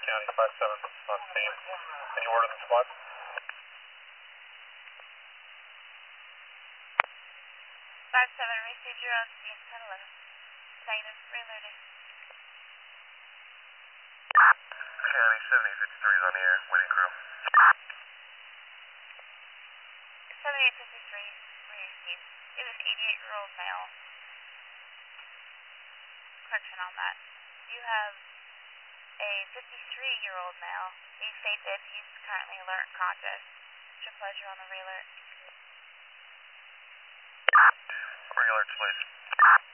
County 57 on scene. Any word on the squad? 57, received your own scene, 1011. Negative, reloading. County 7053 is on the air, waiting crew. 7853, we received. It was 88-year-old male. Correction on that. You have a 53-year-old male. He's fainted. He's currently alert and conscious. It's your pleasure on the re-alert. Re-alerts, please.